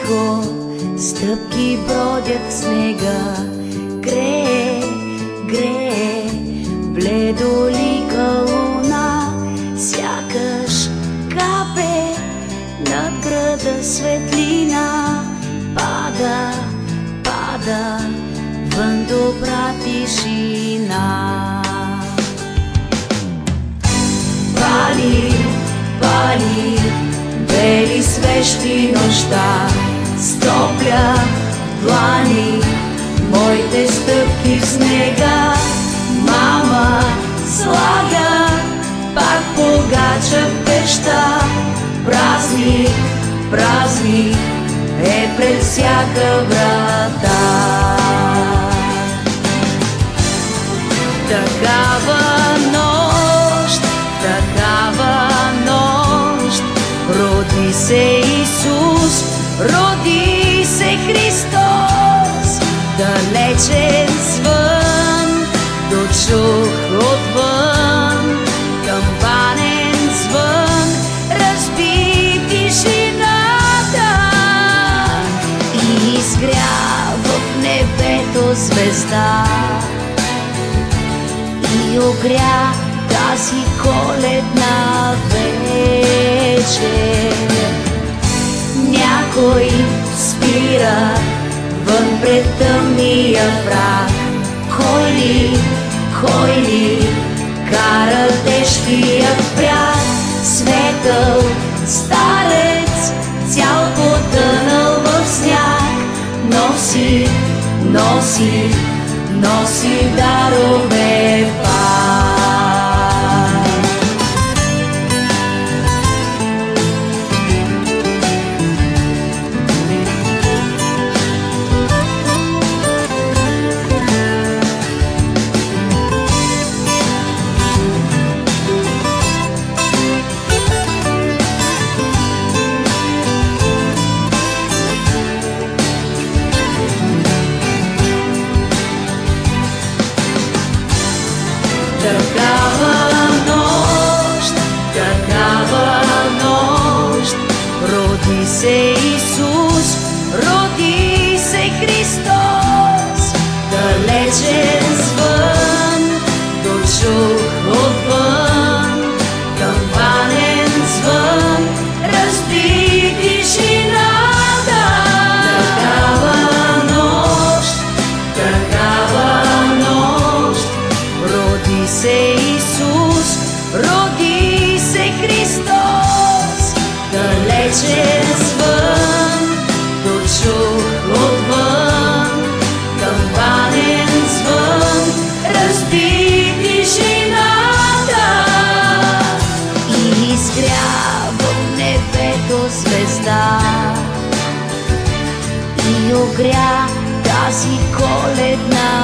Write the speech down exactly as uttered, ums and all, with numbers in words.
тихо стъпки бродят в снега. Грее, грее, бледолика луна, сякаш капе над града светлина. Пада, пада, вън добра тишина. Пали, пали, бели свещи нощта, стопля длани моите стъпки в снега. Мама слага пак погача в пеща. Празник, празник е пред всяка врата. Такава нощ, такава нощ, роди се Исус, роди се Христос. Далечен звън дочух отвън, камбанен звън разби тишината и изгря в небето звезда и огря тази коледна вечер. Някой спира вън пред тъмния прах. Кой ли, кой ли кара тежкия прях? Светъл старец, цял потънал в сняг, носи, носи, носи дарове пак. Такава нощ, такава нощ, роди се Исус, роди се Христос. Далечен звън дочух отвън, камбанен звън разби тишината. Такава нощ, такава нощ, роди се Исус, роди се Христос. Далечен звън дочух отвън, камбанен звън разби тишината и изгря в небето звезда и огря тази коледна